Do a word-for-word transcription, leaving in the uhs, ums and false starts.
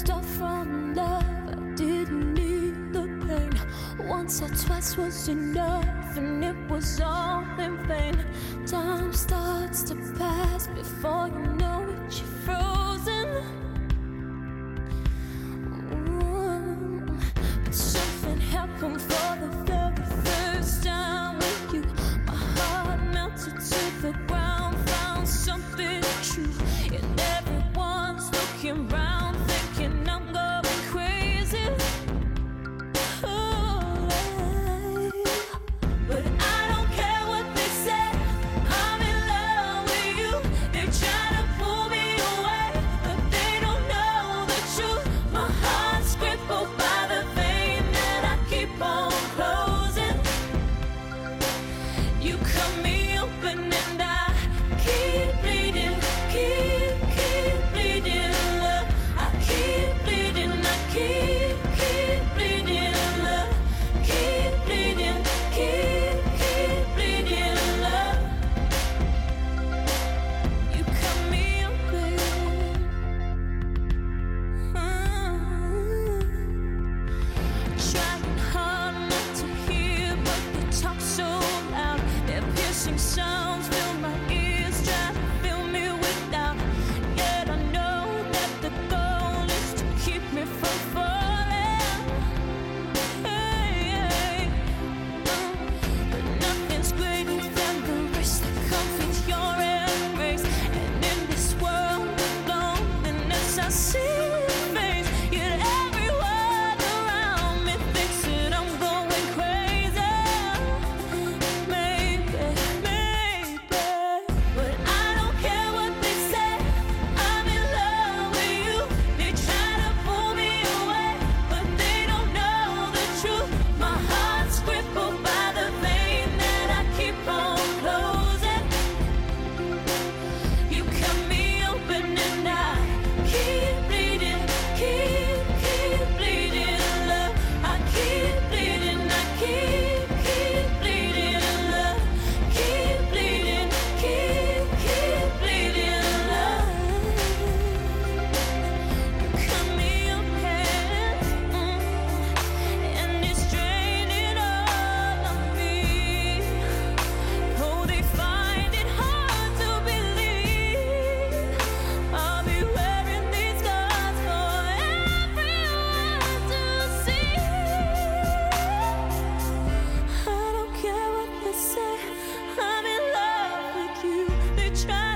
start from love. I didn't need the pain. Once or twice was enough, and it was all in vain. Time starts to pass before you know it, you're frozen. Ooh. But something happened for the very first time with you. My heart melted to the ground, found something true, and everyone's looking round, thinking I'm going crazy. Oh, but I don't care what they say. I'm in love with you. They try to pull me away, but they don't know the truth. My heart's crippled by the vein that I keep on closing. You cut me open and I keep bleeding, keep, keep bleeding, love. I keep bleeding, I keep, keep bleeding, love. Keep bleeding, keep, keep bleeding, love. You cut me open. Trying hard not to hear, but they talk so loud. Their piercing sounds fill my ears, try to fill me with doubt. Yet I know that the goal is to keep me from falling. Hey, hey. Uh, but nothing's greater than the risk that comes with your embrace. And in this world of loneliness, I see your face. Yet everyone around me thinks that I'm going crazy. Maybe, maybe, but I don't care what they say. I'm in love with you. They try to pull me away, but they don't know the truth. My heart's crippled by the vein that I keep on closing. You cut me open and I keep bleeding, keep, keep bleeding, love. I keep bleeding, I keep, keep bleeding, love. Keep bleeding, keep, keep bleeding, love. You cut me open, mm, and it's draining all of me. Oh, they find it hard to believe I'll be wearing these scars for everyone to see. I don't care what they say. I'm in love with you. They try